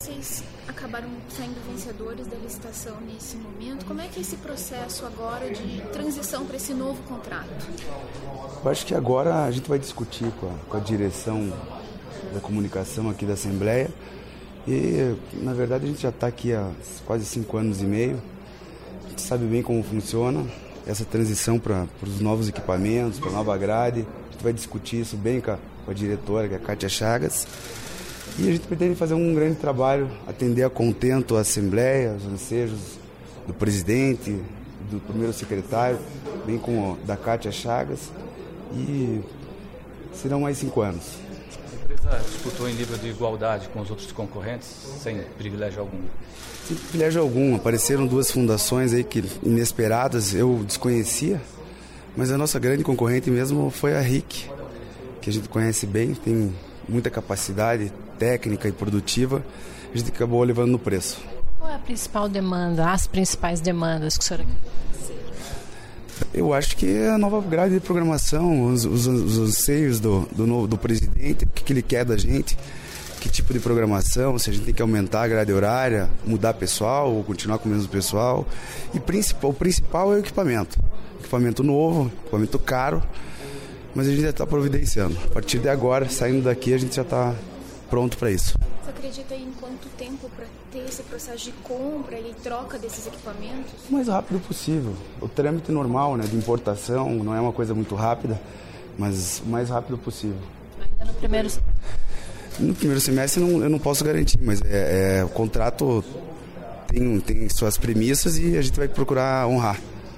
vocês acabaram saindo vencedores da licitação nesse momento. Como é que é esse processo agora de transição para esse novo contrato? Eu acho que agora a gente vai discutir com a direção da comunicação aqui da Assembleia e, na verdade, a gente já está aqui há quase 5 anos e meio. A gente sabe bem como funciona essa transição para os novos equipamentos, para a nova grade. A gente vai discutir isso bem com a diretora, que é a Kátia Chagas. E a gente pretende fazer um grande trabalho, atender a contento a Assembleia, os anseios do presidente, do primeiro secretário, bem como da Kátia Chagas. E serão mais 5 anos. A empresa disputou em nível de igualdade com os outros concorrentes, sem privilégio algum? Sem privilégio algum. Apareceram 2 fundações aí que inesperadas, eu desconhecia, mas a nossa grande concorrente mesmo foi a RIC, que a gente conhece bem, tem muita capacidade técnica e produtiva, a gente acabou levando no preço. Qual é a principal demanda, as principais demandas que o senhor quer? Eu acho que é a nova grade de programação, os anseios do presidente, o que ele quer da gente, que tipo de programação, se a gente tem que aumentar a grade horária, mudar pessoal ou continuar com o mesmo pessoal. E o principal é o equipamento. Equipamento novo, equipamento caro, mas a gente já está providenciando. A partir de agora, saindo daqui, a gente já está pronto para isso. Você acredita em quanto tempo para ter esse processo de compra e troca desses equipamentos? O mais rápido possível. O trâmite normal, né, de importação, não é uma coisa muito rápida, mas o mais rápido possível. Ainda no primeiro... No primeiro semestre eu não posso garantir, mas o contrato tem suas premissas e a gente vai procurar honrar.